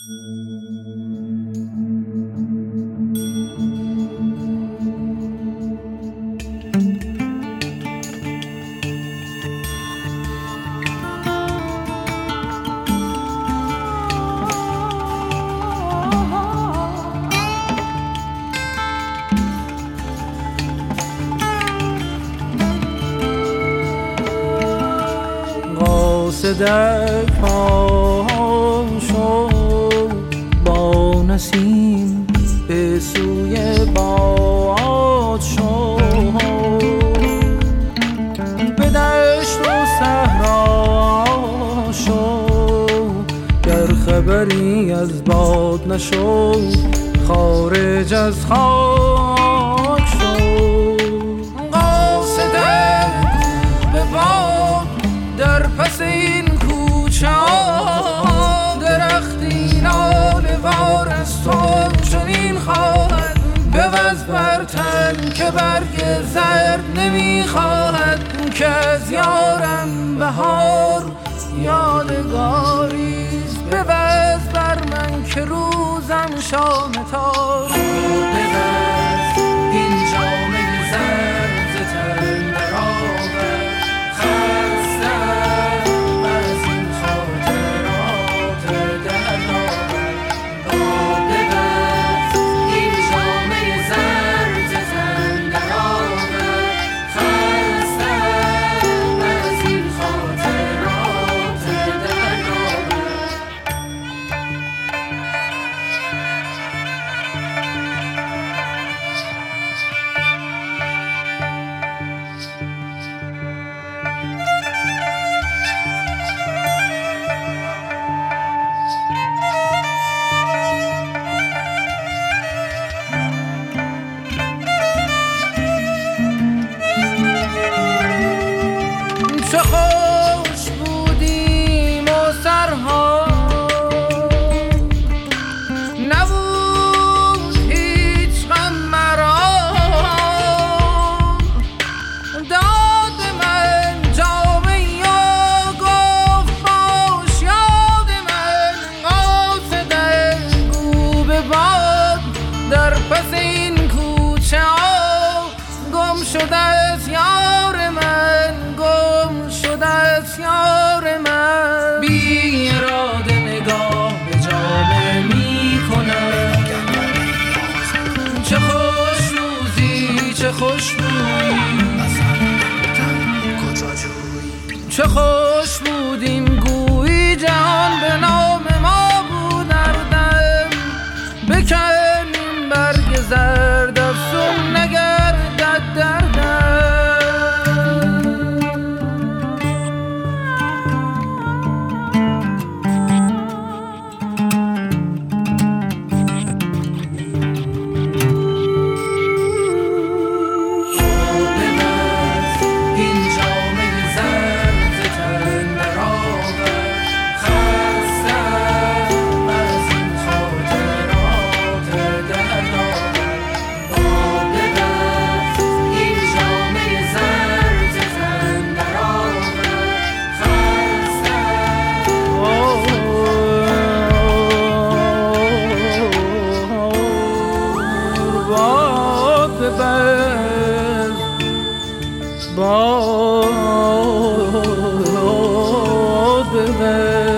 قاصدک پاشو با نسیم به سوی باد شو، به دشت و صحرا شو، گر خبری از باد نشو خارج از خاک شو. قاصدک به باد در پس این کوچه ها، درختی لاله وار است و چنین خواهد بوز بر تن که برگ زرد نمیخواهد، که از یارم بهار یادگاریست. بوز بر من که روزم شام تار، بوز این جامه زرد ز تن درآور، خستم از این خاطرات دردآور. بوز این جامه زرد ز تن درآور، خستم از این خاطرات دردآور. چه خوش بودیم و سرها نبود هیچ غم مرا، داد من جامه یا گفت باش یاد من. قاصدک گو به باد در پس این کوچه ها، گم شده از یار من، گم شده از یار من. بی اراده نگاه به جامه می کنم، چه خوش روزی چه خوش بودیم، چه خوش بودیم گویی جهان به نام ما بود اردم. بکنیم برگ زرد افسون نگردد دردم. باد ببر